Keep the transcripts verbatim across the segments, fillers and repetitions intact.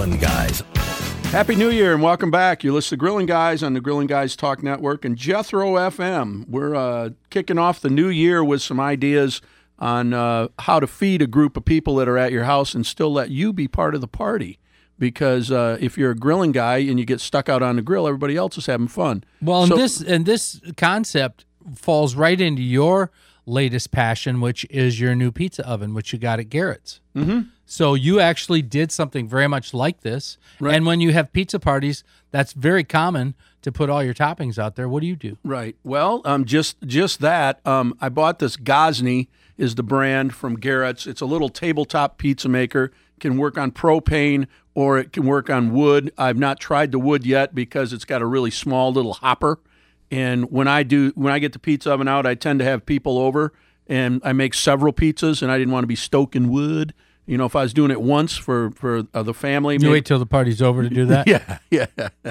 Grillin' Guys. Happy New Year and welcome back. You're listening to Grilling Guys on the Grilling Guys Talk Network and Jethro F M. We're uh, kicking off the new year with some ideas on uh, how to feed a group of people that are at your house and still let you be part of the party. Because uh, if you're a grilling guy and you get stuck out on the grill, everybody else is having fun. Well, and So- this and this concept falls right into your latest passion, which is your new pizza oven, which you got at Garrett's. Mm-hmm. So you actually did something very much like this. Right. And when you have pizza parties, that's very common to put all your toppings out there. What do you do? Right. Well, um, just just that. Um, I bought this Gosney is the brand from Garrett's. It's a little tabletop pizza maker. Can work on propane or it can work on wood. I've not tried the wood yet because it's got a really small little hopper. And when I do, when I get the pizza oven out, I tend to have people over, and I make several pizzas, and I didn't want to be stoking wood. You know, if I was doing it once for for uh, the family, You maybe- wait till the party's over to do that? yeah, yeah.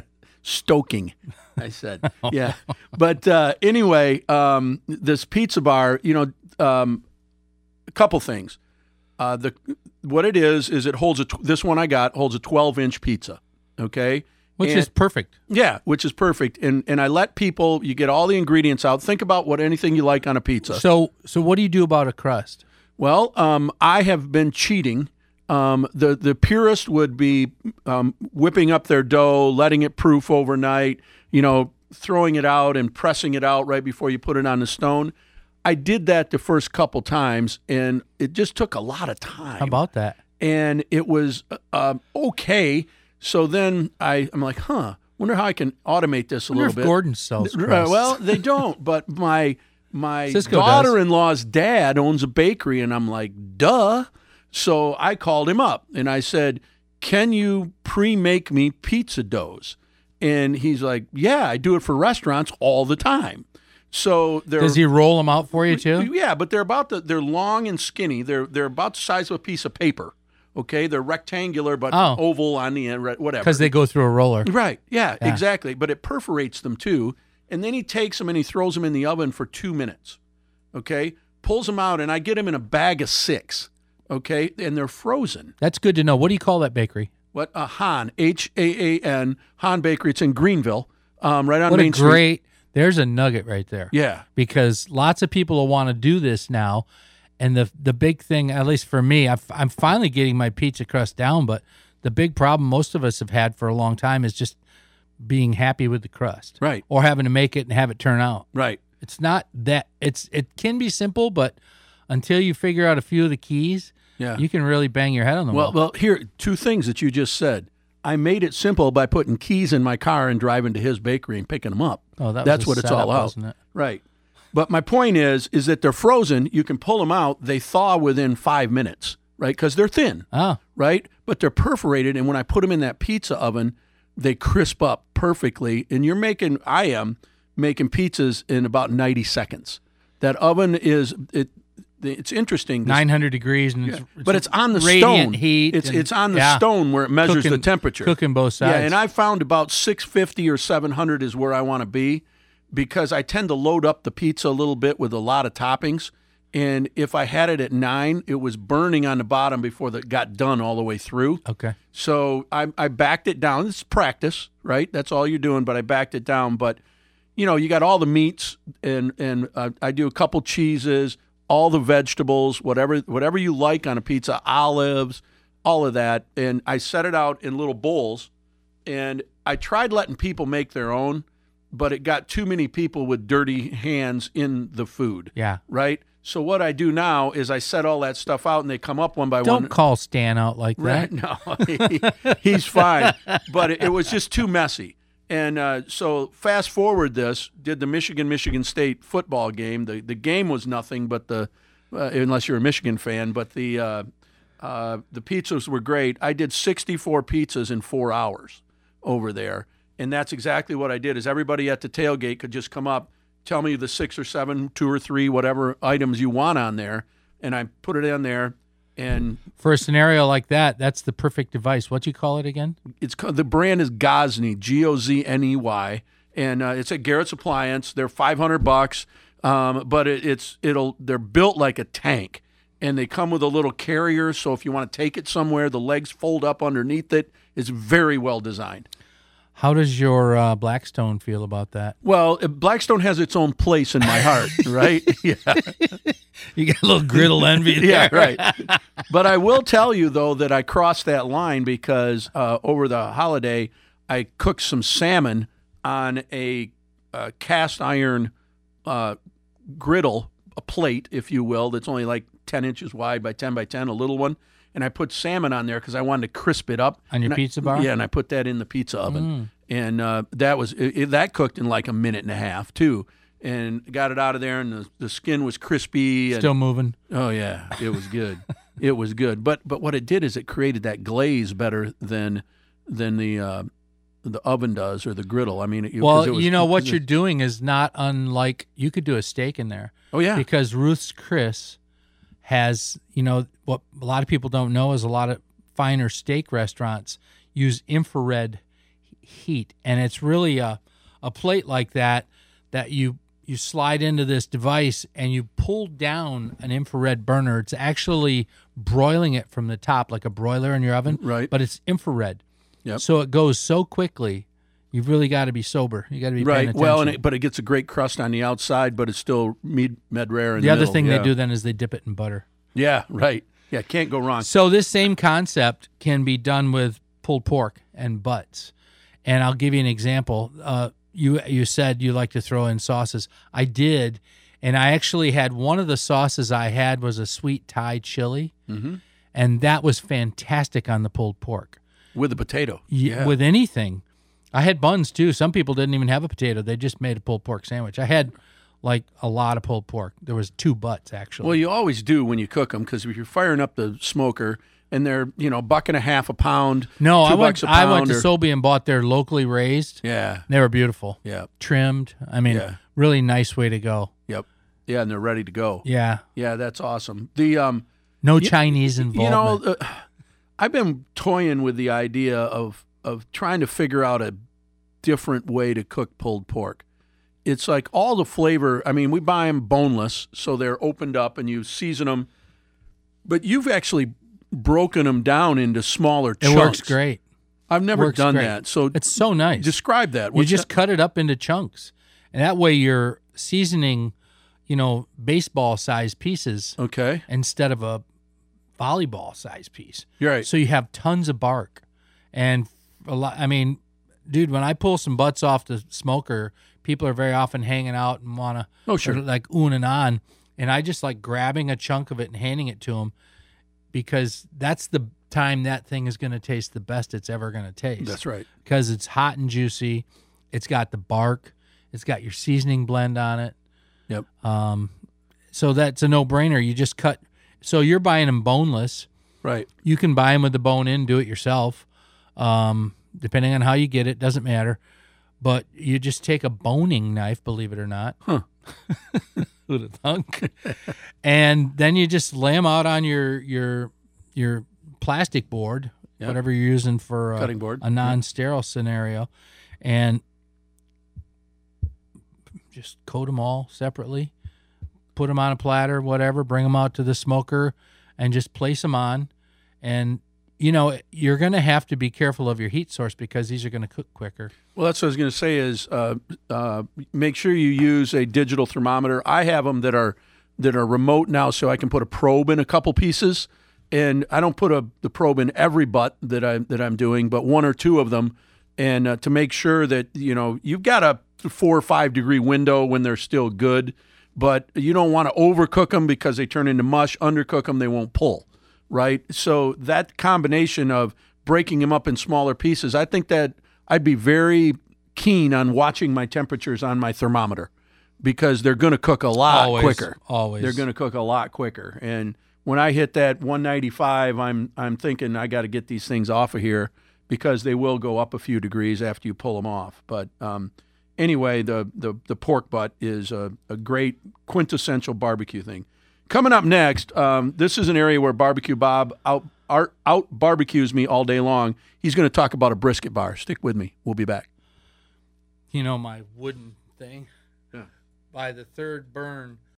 Stoking, I said. Yeah. But uh, anyway, um, this pizza bar, you know, um, a couple things. Uh, the what it is is it holds a tw- this one I got holds a twelve inch pizza. Okay. Which And- is perfect. yeah, which is perfect. And and I let people, you get all the ingredients out. Think about what anything you like on a pizza. So so what do you do about a crust? Well, um, I have been cheating. Um, the the purist would be um, whipping up their dough, letting it proof overnight, you know, throwing it out and pressing it out right before you put it on the stone. I did that the first couple times, and it just took a lot of time. How about that? And it was uh, okay. So then I, I'm like, huh, wonder how I can automate this a I wonder little if bit. Gordon sells Uh, crusts. well, they don't, but my my Cisco does. daughter-in-law's dad owns a bakery, and I'm like, duh. So I called him up, and I said, can you pre-make me pizza doughs? And he's like, yeah, I do it for restaurants all the time. So they're Does he roll them out for you too? yeah, but they're about the they're long and skinny. They're they're about the size of a piece of paper. Okay, they're rectangular but Oh. oval on the end, right, whatever. Because they go through a roller. Right. Yeah, Yeah. exactly. But it perforates them too. And then he takes them and he throws them in the oven for two minutes. Okay? Pulls them out, and I get them in a bag of six. Okay? And they're frozen. That's good to know. What do you call that bakery? What? Uh, Han, H A A N, Han Bakery. It's in Greenville, um, right on What Main a Street. great, there's a nugget right there. Yeah. Because lots of people will want to do this now. And the the big thing, at least for me, I've, I'm finally getting my pizza crust down, but the big problem most of us have had for a long time is just being happy with the crust. Right. Or having to make it and have it turn out. Right. It's not that, it's it can be simple, but until you figure out a few of the keys, Yeah. you can really bang your head on the Well, wall. well, here, two things that you just said. I made it simple by putting keys in my car and driving to his bakery and picking them up. Oh, that was That's a what it's setup, all out. wasn't it? Right. But my point is, is that they're frozen. You can pull them out. They thaw within five minutes, right? Because they're thin, Oh, right? But they're perforated. And when I put them in that pizza oven, they crisp up perfectly. And you're making, I am making pizzas in about ninety seconds. That oven is, it. It's interesting. This- nine hundred degrees, and it's, but it's on the radiant stone. heat. It's and- it's on the yeah. stone where it measures Cooking- the temperature. Cooking both sides. Yeah, and I found about six fifty or seven hundred is where I want to be because I tend to load up the pizza a little bit with a lot of toppings. And if I had it at nine, it was burning on the bottom before it got done all the way through. Okay. So I, I backed it down. It's practice, right? That's all you're doing, but I backed it down. But, you know, you got all the meats, and, and uh, I do a couple cheeses, all the vegetables, whatever whatever you like on a pizza, olives, all of that. And I set it out in little bowls, and I tried letting people make their own, but it got too many people with dirty hands in the food, Yeah. right? So what I do now is I set all that stuff out, and they come up one by Don't one. call Stan out like Right? that. No, he, he's fine. But it, it was just too messy. And uh, so fast forward this, did the Michigan-Michigan State football game. The the game was nothing but the, uh, unless you're a Michigan fan, but the uh, uh, the pizzas were great. I did sixty-four pizzas in four hours over there. And that's exactly what I did is everybody at the tailgate could just come up, tell me the six or seven, two or three, whatever items you want on there. And I put it in there. And For a scenario like that, that's the perfect device. What do you call it again? it's called, the brand is Gosney, G O Z N E Y, and uh, it's at Garrett's Appliance. They're five hundred bucks, um, but it, it's it'll they're built like a tank, and they come with a little carrier. So if you want to take it somewhere, the legs fold up underneath it. It's very well designed. How does your uh, Blackstone feel about that? Well, uh, Blackstone has its own place in my heart, right? Yeah. You got a little griddle envy there. Yeah, right. But I will tell you, though, that I crossed that line because uh, over the holiday, I cooked some salmon on a, a cast iron uh, griddle, a plate, if you will, that's only like ten inches wide by ten by ten, a little one. And I put salmon on there because I wanted to crisp it up. On your and pizza I, bar? Yeah, and I put that in the pizza oven. Mm. And uh, that was it, it- that cooked in like a minute and a half, too. And got it out of there, and the, the skin was crispy. And, Still moving. oh, yeah, it was good. It was good. But but what it did is it created that glaze better than than the uh, the oven does or the griddle. I mean, it, 'cause Well, it was, you know, what you're doing is not unlike, you could do a steak in there. Oh, yeah. Because Ruth's Chris has, you know, what a lot of people don't know is a lot of finer steak restaurants use infrared heat. And it's really a, a plate like that that you you slide into this device and you pull down an infrared burner. It's actually broiling it from the top like a broiler in your oven, Right. but it's infrared. Yep. So it goes so quickly. You've really got to be sober. You got to be paying Right. attention. Well, and it, but it gets a great crust on the outside, but it's still med, med rare in the the other middle. thing yeah. they do then is they dip it in butter. Yeah, right. Yeah, can't go wrong. So this same concept can be done with pulled pork and butts. And I'll give you an example. Uh, you you said you like to throw in sauces. I did, and I actually had one of the sauces I had was a sweet Thai chili, Mm-hmm. and that was fantastic on the pulled pork. With the potato. Y- Yeah. With anything. I had buns too. Some people didn't even have a potato. They just made a pulled pork sandwich. I had like a lot of pulled pork. There was two butts actually. Well, you always do when you cook them because if you're firing up the smoker and they're, you know, buck and a half a pound, no, two I went bucks a I went pound to or- Sobey and bought their locally raised. Yeah, They were beautiful. yeah, Trimmed. I mean, Yeah. really nice way to go. yep. Yeah, and they're ready to go. Yeah. Yeah, that's awesome. The um, No Chinese involvement. You know, uh, I've been toying with the idea of of trying to figure out a different way to cook pulled pork. It's like all the flavor. I mean, we buy them boneless, so they're opened up and you season them. But you've actually broken them down into smaller it chunks. works great. I've never Works done great. that. So It's so nice. describe that. you What's just that? cut it up into chunks. And that way you're seasoning, you know, baseball size pieces Okay, instead of a volleyball size piece. you're right. So you have tons of bark. And a lot, I mean, dude, when I pull some butts off the smoker, people are very often hanging out and want to, Oh, sure. like oohing and on. And I just like grabbing a chunk of it and handing it to them because that's the time that thing is going to taste the best it's ever going to taste. That's right. Because it's hot and juicy. It's got the bark. It's got your seasoning blend on it. Yep. Um, so that's a no-brainer. You just cut. So you're buying them boneless. Right. You can buy them with the bone in, do it yourself. Um, depending on how you get it, doesn't matter. But you just take a boning knife, believe it or not. Huh. Who'd have thunk? And then you just lay them out on your your your plastic board, Yep. whatever you're using for a, Cutting board. a non-sterile scenario, and just coat them all separately. Put them on a platter, whatever. Bring them out to the smoker, and just place them on. And you know you're going to have to be careful of your heat source because these are going to cook quicker. Well, that's what I was going to say is uh, uh, make sure you use a digital thermometer. I have them that are that are remote now, so I can put a probe in a couple pieces, and I don't put a the probe in every butt that I that I'm doing, but one or two of them, and uh, to make sure that you know you've got a four or five degree window when they're still good, but you don't want to overcook them because they turn into mush. Undercook them, they won't pull, right? So that combination of breaking them up in smaller pieces, I think that I'd be very keen on watching my temperatures on my thermometer because they're going to cook a lot Always, quicker. always. They're going to cook a lot quicker. And when I hit that one ninety-five, I'm I'm thinking I got to get these things off of here because they will go up a few degrees after you pull them off. But um, anyway, the, the, the pork butt is a, a great quintessential barbecue thing. Coming up next, um, this is an area where Barbecue Bob out, out, out barbecues me all day long. He's going to talk about a brisket bar. Stick with me. We'll be back. You know my wooden thing? Yeah. By the third burn,